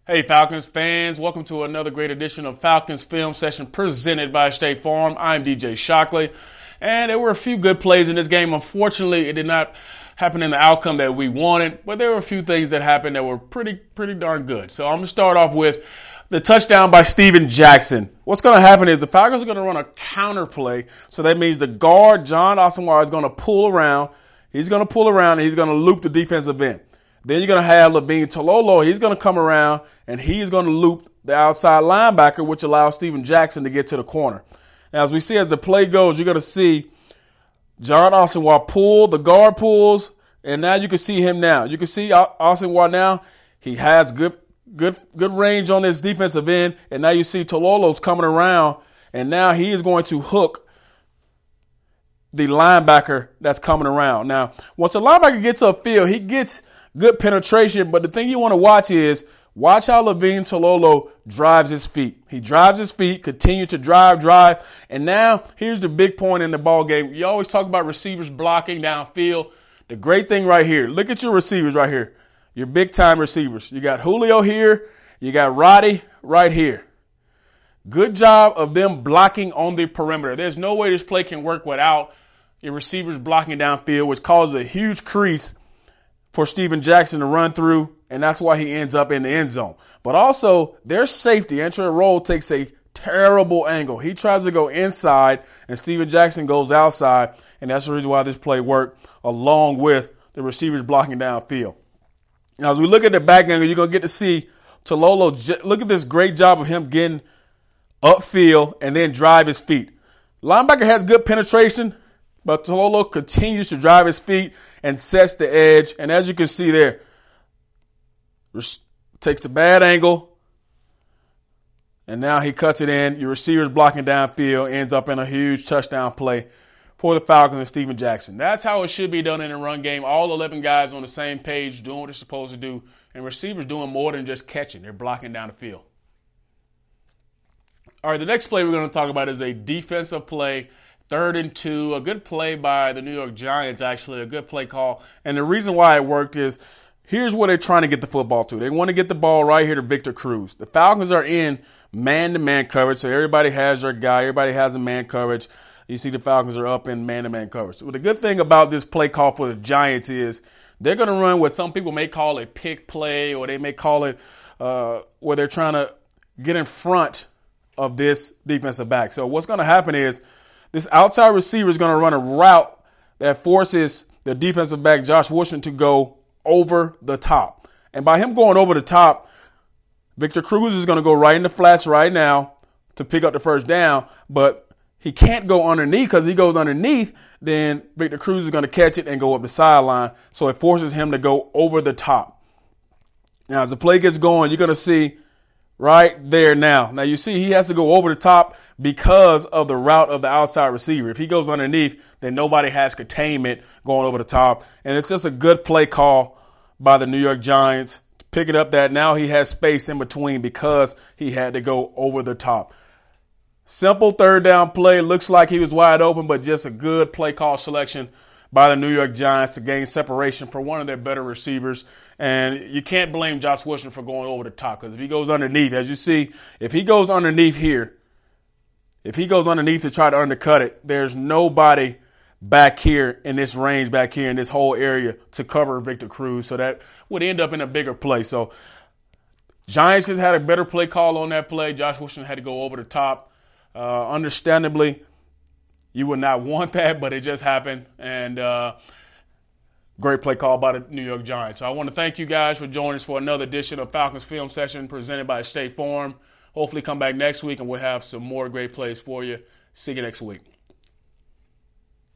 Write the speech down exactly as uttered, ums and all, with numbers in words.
Hey Falcons fans, welcome to another great edition of Falcons Film Session presented by State Farm. I'm D J Shockley, and there were a few good plays in this game. Unfortunately, it did not happen in the outcome that we wanted, but there were a few things that happened that were pretty, pretty darn good. So I'm going to start off with the touchdown by Steven Jackson. What's going to happen is the Falcons are going to run a counter play. So that means the guard, Jon Asamoah, is going to pull around. He's going to pull around and he's going to loop the defensive end. Then you're going to have Levine Toilolo. He's going to come around and he's going to loop the outside linebacker, which allows Steven Jackson to get to the corner. Now, as we see as the play goes, you're going to see Jon Asamoah pull, the guard pulls, and now you can see him now. You can see Asamoah now. He has good, good, good range on his defensive end, and now you see Toilolo's coming around, and now he is going to hook the linebacker that's coming around. Now, once a linebacker gets upfield, he gets good penetration, but the thing you want to watch is watch how Levine Toilolo drives his feet. He drives his feet, continue to drive, drive, and now here's the big point in the ball game. You always talk about receivers blocking downfield. The great thing right here, look at your receivers right here, your big-time receivers. You got Julio here, you got Roddy right here. Good job of them blocking on the perimeter. There's no way this play can work without your receivers blocking downfield, which causes a huge crease for Steven Jackson to run through, and that's why he ends up in the end zone. But also, their safety, Antrel Rolle, takes a terrible angle. He tries to go inside, and Steven Jackson goes outside, and that's the reason why this play worked, along with the receivers blocking downfield. Now, as we look at the back angle, you're going to get to see Toilolo. Look at this great job of him getting upfield and then drive his feet. Linebacker has good penetration, but Toilolo continues to drive his feet and sets the edge. And as you can see there, takes the bad angle, and now he cuts it in. Your receiver's blocking downfield, ends up in a huge touchdown play for the Falcons and Steven Jackson. That's how it should be done in a run game. All eleven guys on the same page doing what they're supposed to do, and receivers doing more than just catching. They're blocking down the field. All right, the next play we're going to talk about is a defensive play. Third and two, a good play by the New York Giants, actually, a good play call. And the reason why it worked is here's where they're trying to get the football to. They want to get the ball right here to Victor Cruz. The Falcons are in man-to-man coverage, so everybody has their guy. Everybody has a man coverage. You see the Falcons are up in man-to-man coverage. So the good thing about this play call for the Giants is they're going to run what some people may call a pick play, or they may call it uh, where they're trying to get in front of this defensive back. So what's going to happen is this outside receiver is going to run a route that forces the defensive back, Josh Washington, to go over the top. And by him going over the top, Victor Cruz is going to go right in the flats right now to pick up the first down. But he can't go underneath, because he goes underneath, then Victor Cruz is going to catch it and go up the sideline. So it forces him to go over the top. Now, as the play gets going, you're going to see right there now. Now, you see he has to go over the top because of the route of the outside receiver. If he goes underneath, then nobody has containment going over the top. And it's just a good play call by the New York Giants to pick it up that now he has space in between because he had to go over the top. Simple third down play. Looks like he was wide open, but just a good play call selection by the New York Giants to gain separation for one of their better receivers. And you can't blame Josh Washington for going over the top, because if he goes underneath, as you see, if he goes underneath here, if he goes underneath to try to undercut it, there's nobody back here in this range, back here in this whole area to cover Victor Cruz. So that would end up in a bigger play. So Giants just had a better play call on that play. Josh Washington had to go over the top. Uh, understandably, you would not want that, but it just happened. And uh, great play call by the New York Giants. So I want to thank you guys for joining us for another edition of Falcons Film Session presented by State Farm. Hopefully come back next week and we'll have some more great plays for you. See you next week.